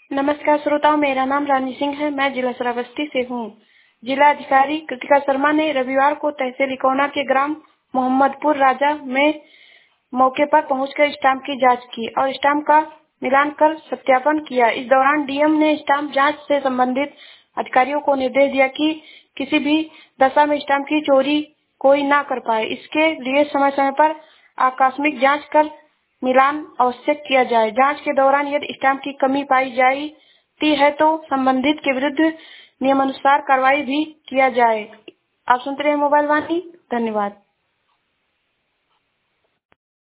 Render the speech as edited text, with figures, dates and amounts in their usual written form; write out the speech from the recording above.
नमस्कार श्रोताओं, मेरा नाम रानी सिंह है। मैं जिला श्रावस्ती से हूँ। जिला अधिकारी कृतिका शर्मा ने रविवार को तहसील इकौना के ग्राम मोहम्मदपुर राजा में मौके पर पहुंचकर स्टाम्प की जांच की और स्टाम्प का मिलान कर सत्यापन किया। इस दौरान डीएम ने स्टाम्प जांच से संबंधित अधिकारियों को निर्देश दिया कि किसी भी दशा में स्टाम्प की चोरी कोई न कर पाए। इसके लिए समय समय पर आकस्मिक जांच कर मिलान अवश्य किया जाए। जांच के दौरान यदि स्टाम्प की कमी पाई जाती है तो संबंधित के विरुद्ध नियमानुसार कार्रवाई भी किया जाए। आप सुनते रहे मोबाइल वाणी। धन्यवाद।